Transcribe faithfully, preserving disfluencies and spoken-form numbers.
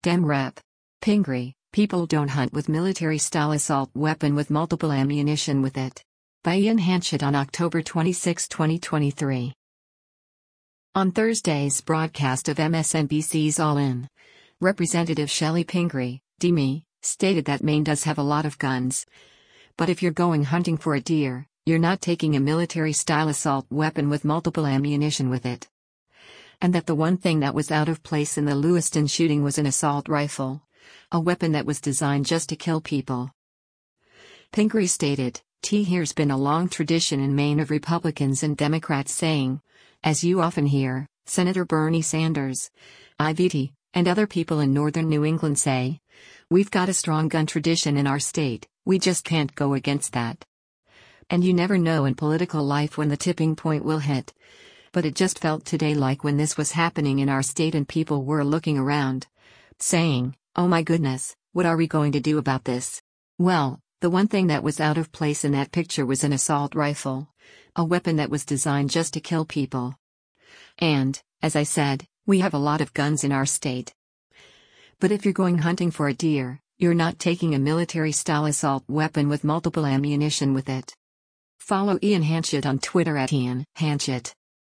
Dem Rep. Pingree, people don't hunt with military-style assault weapon with multiple ammunition with it. By Ian Hanchett on October twenty-sixth, twenty twenty-three. On Thursday's broadcast of M S N B C's All In, Representative Shelley Pingree, D M I, stated that Maine does have a lot of guns. But if you're going hunting for a deer, you're not taking a military-style assault weapon with multiple ammunition with it. And that the one thing that was out of place in the Lewiston shooting was an assault rifle, a weapon that was designed just to kill people. Pingree stated, T here's been a long tradition in Maine of Republicans and Democrats saying, as you often hear, Senator Bernie Sanders, I V T, and other people in northern New England say, we've got a strong gun tradition in our state, we just can't go against that. And you never know in political life when the tipping point will hit. But it just felt today like when this was happening in our state and people were looking around, saying, oh my goodness, what are we going to do about this? Well, the one thing that was out of place in that picture was an assault rifle, a weapon that was designed just to kill people. And, as I said, we have a lot of guns in our state. But if you're going hunting for a deer, you're not taking a military-style assault weapon with multiple ammunition with it. Follow Ian Hanchett on Twitter at Ian Hanchett.